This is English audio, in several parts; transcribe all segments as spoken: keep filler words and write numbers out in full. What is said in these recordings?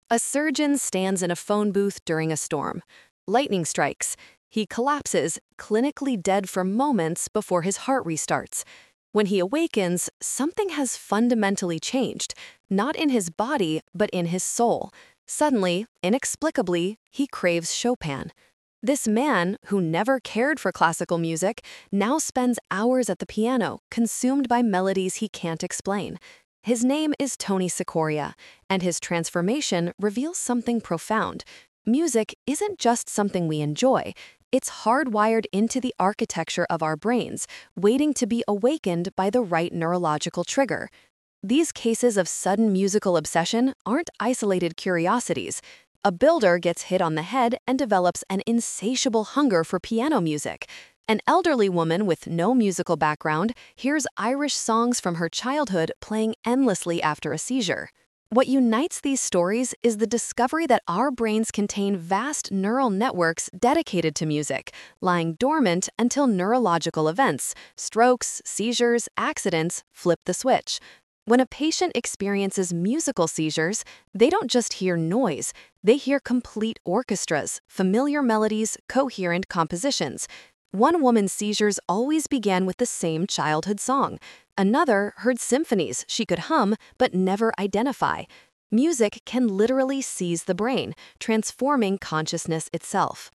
A surgeon stands in a phone booth during a storm. Lightning strikes. He collapses, clinically dead for moments before his heart restarts. When he awakens, something has fundamentally changed, not in his body, but in his soul. Suddenly, inexplicably, he craves Chopin. This man, who never cared for classical music, now spends hours at the piano, consumed by melodies he can't explain. His name is Tony Cicoria, and his transformation reveals something profound. Music isn't just something we enjoy, it's hardwired into the architecture of our brains, waiting to be awakened by the right neurological trigger. These cases of sudden musical obsession aren't isolated curiosities. A builder gets hit on the head and develops an insatiable hunger for piano music. An elderly woman with no musical background hears Irish songs from her childhood playing endlessly after a seizure. What unites these stories is the discovery that our brains contain vast neural networks dedicated to music, lying dormant until neurological events, strokes, seizures, accidents, flip the switch. When a patient experiences musical seizures, they don't just hear noise, they hear complete orchestras, familiar melodies, coherent compositions. One woman's seizures always began with the same childhood song. Another heard symphonies she could hum but never identify. Music can literally seize the brain, transforming consciousness itself.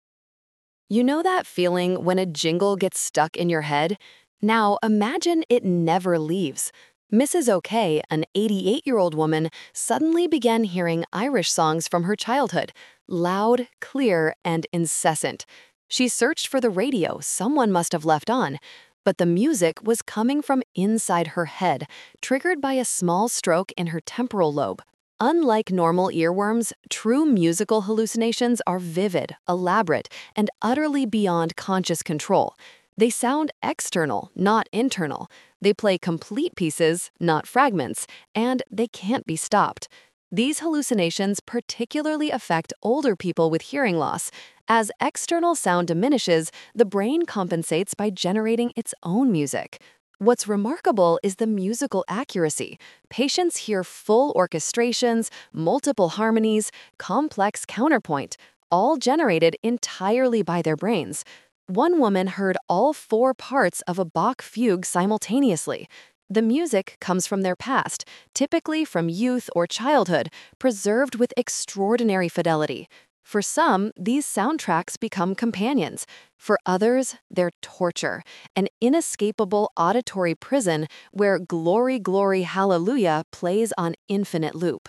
You know that feeling when a jingle gets stuck in your head? Now imagine it never leaves. Missus OK, an eighty-eight-year-old woman, suddenly began hearing Irish songs from her childhood, loud, clear, and incessant. She searched for the radio someone must have left on, but the music was coming from inside her head, triggered by a small stroke in her temporal lobe. Unlike normal earworms, true musical hallucinations are vivid, elaborate, and utterly beyond conscious control. They sound external, not internal. They play complete pieces, not fragments, and they can't be stopped. These hallucinations particularly affect older people with hearing loss. As external sound diminishes, the brain compensates by generating its own music. What's remarkable is the musical accuracy. Patients hear full orchestrations, multiple harmonies, complex counterpoint, all generated entirely by their brains. One woman heard all four parts of a Bach fugue simultaneously. The music comes from their past, typically from youth or childhood, preserved with extraordinary fidelity. For some, these soundtracks become companions. For others, they're torture, an inescapable auditory prison where Glory, Glory, Hallelujah plays on infinite loop.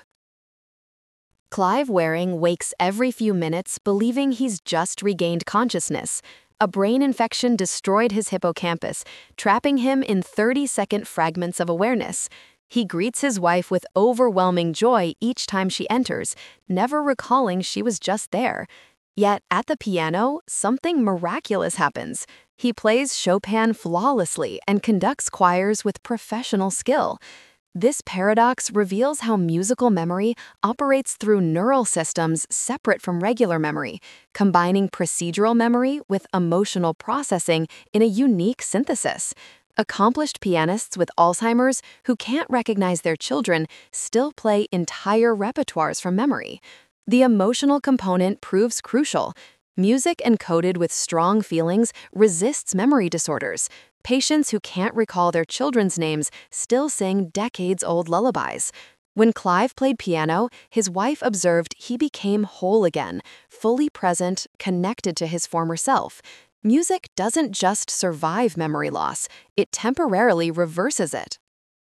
Clive Waring wakes every few minutes believing he's just regained consciousness. A brain infection destroyed his hippocampus, trapping him in thirty-second fragments of awareness. He greets his wife with overwhelming joy each time she enters, never recalling she was just there. Yet at the piano, something miraculous happens. He plays Chopin flawlessly and conducts choirs with professional skill. This paradox reveals how musical memory operates through neural systems separate from regular memory, combining procedural memory with emotional processing in a unique synthesis. Accomplished pianists with Alzheimer's who can't recognize their children still play entire repertoires from memory. The emotional component proves crucial. Music encoded with strong feelings resists memory disorders. Patients who can't recall their children's names still sing decades-old lullabies. When Clive played piano, his wife observed he became whole again, fully present, connected to his former self. Music doesn't just survive memory loss, it temporarily reverses it.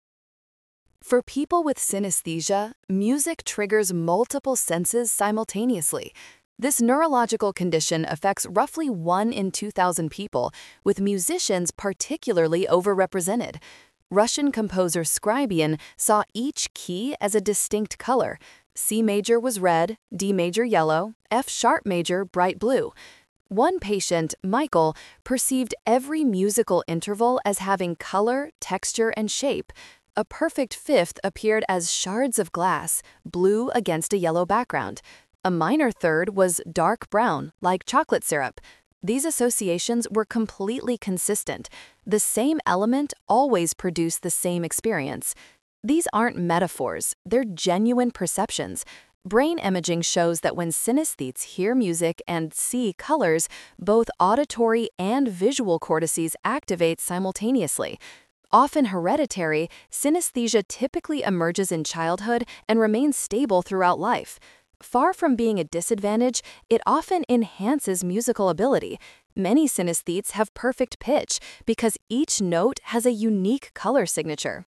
For people with synesthesia, music triggers multiple senses simultaneously. This neurological condition affects roughly one in two thousand people, with musicians particularly overrepresented. Russian composer Scriabin saw each key as a distinct color. C major was red, D major yellow, F sharp major bright blue. One patient, Michael, perceived every musical interval as having color, texture, and shape. A perfect fifth appeared as shards of glass, blue against a yellow background. A minor third was dark brown, like chocolate syrup. These associations were completely consistent. The same element always produced the same experience. These aren't metaphors, they're genuine perceptions. Brain imaging shows that when synesthetes hear music and see colors, both auditory and visual cortices activate simultaneously. Often hereditary, synesthesia typically emerges in childhood and remains stable throughout life. Far from being a disadvantage, it often enhances musical ability. Many synesthetes have perfect pitch because each note has a unique color signature.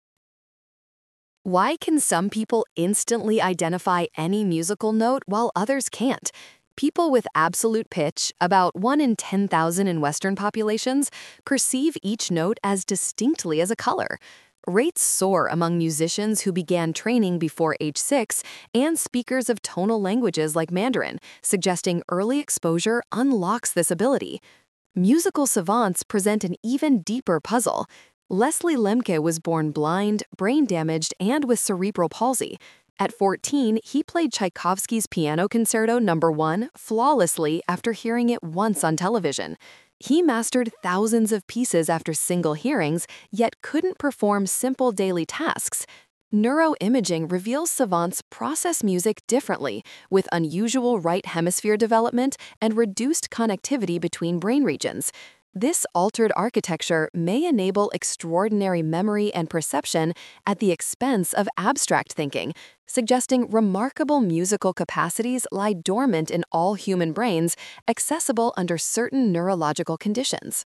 Why can some people instantly identify any musical note while others can't? People with absolute pitch, about one in ten thousand in Western populations, perceive each note as distinctly as a color. Rates soar among musicians who began training before age six and speakers of tonal languages like Mandarin, suggesting early exposure unlocks this ability. Musical savants present an even deeper puzzle. Leslie Lemke was born blind, brain damaged, and with cerebral palsy. At fourteen, he played Tchaikovsky's Piano Concerto number one flawlessly after hearing it once on television. He mastered thousands of pieces after single hearings, yet couldn't perform simple daily tasks. Neuroimaging reveals savants process music differently, with unusual right hemisphere development and reduced connectivity between brain regions. This altered architecture may enable extraordinary memory and perception at the expense of abstract thinking, suggesting remarkable musical capacities lie dormant in all human brains, accessible under certain neurological conditions.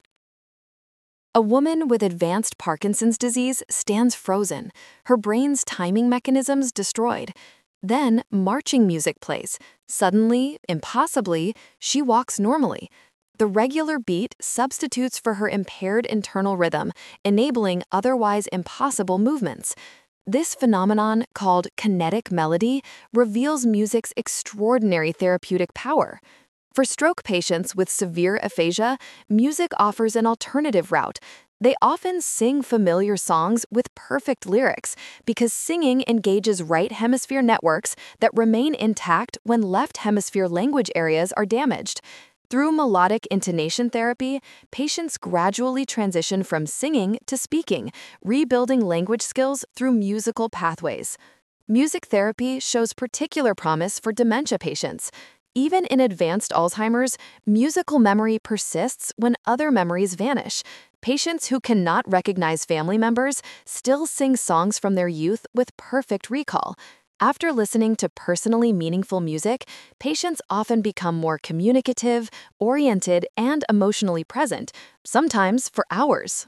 A woman with advanced Parkinson's disease stands frozen, her brain's timing mechanisms destroyed. Then, marching music plays. Suddenly, impossibly, she walks normally. The regular beat substitutes for her impaired internal rhythm, enabling otherwise impossible movements. This phenomenon, called kinetic melody, reveals music's extraordinary therapeutic power. For stroke patients with severe aphasia, music offers an alternative route. They often sing familiar songs with perfect lyrics because singing engages right hemisphere networks that remain intact when left hemisphere language areas are damaged. Through melodic intonation therapy, patients gradually transition from singing to speaking, rebuilding language skills through musical pathways. Music therapy shows particular promise for dementia patients. Even in advanced Alzheimer's, musical memory persists when other memories vanish. Patients who cannot recognize family members still sing songs from their youth with perfect recall. After listening to personally meaningful music, patients often become more communicative, oriented, and emotionally present, sometimes for hours.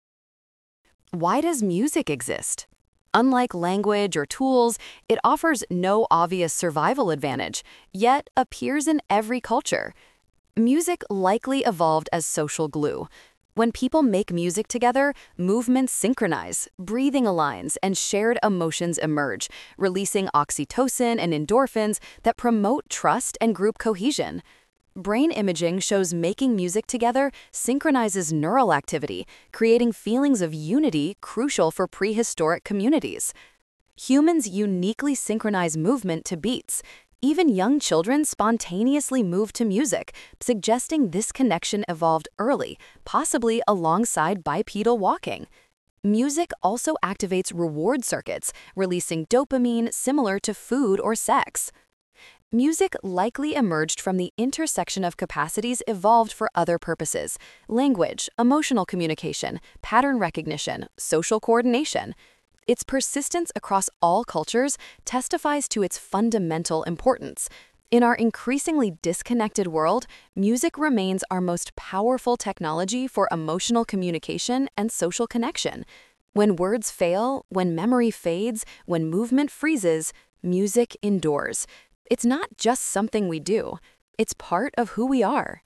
Why does music exist? Unlike language or tools, it offers no obvious survival advantage, yet appears in every culture. Music likely evolved as social glue. When people make music together, movements synchronize, breathing aligns, and shared emotions emerge, releasing oxytocin and endorphins that promote trust and group cohesion. Brain imaging shows making music together synchronizes neural activity, creating feelings of unity crucial for prehistoric communities. Humans uniquely synchronize movement to beats. Even young children spontaneously move to music, suggesting this connection evolved early, possibly alongside bipedal walking. Music also activates reward circuits, releasing dopamine similar to food or sex. Music likely emerged from the intersection of capacities evolved for other purposes: language, emotional communication, pattern recognition, social coordination. Its persistence across all cultures testifies to its fundamental importance. In our increasingly disconnected world, music remains our most powerful technology for emotional communication and social connection. When words fail, when memory fades, when movement freezes, music endures. It's not just something we do, it's part of who we are.